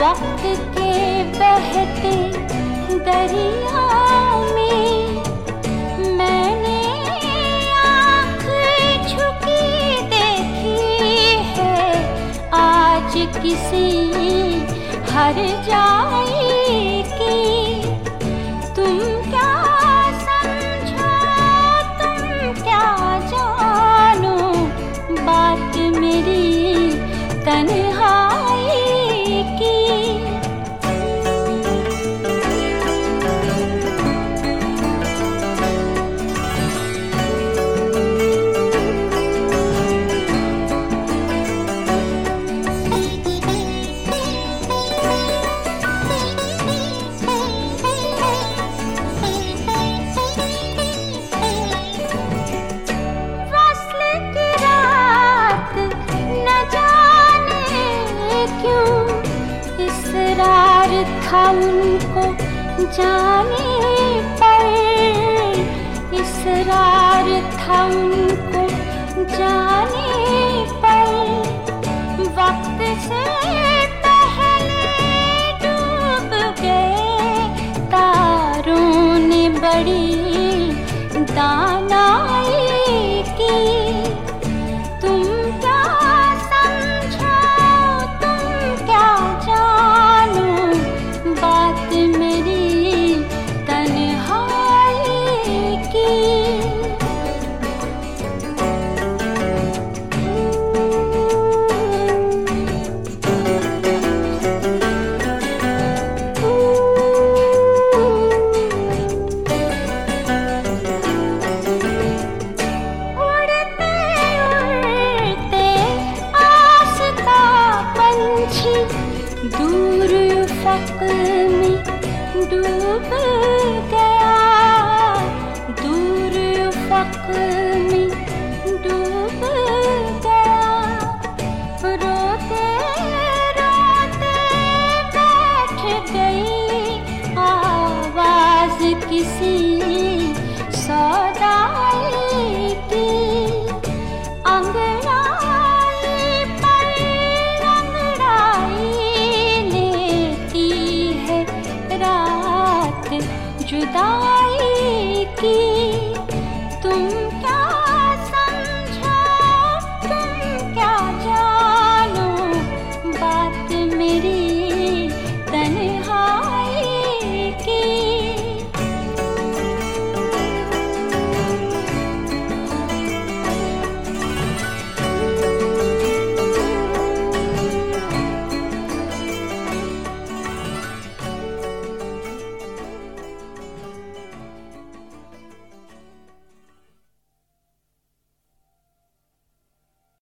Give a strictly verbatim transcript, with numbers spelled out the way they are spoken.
वक्त के बहते दरिया में मैंने आँख झुकी देखी है आज किसी हर जाए की। तुम क्या समझो, तुम क्या जानो बात मेरी तन्हाई की। इसरार था उनको जाने पर, इसरार था उनको जाने पर। वक्त से पहले डूब गए तारों ने बड़ी दानाई की। तुम क्या समझो, तुम क्या जानो बात मेरी तन्हाई की। दूर उफ़क़ में डूब गया, दूर उफ़क़ में डूब गया। रोते रोते बैठ गई आवाज़ किसी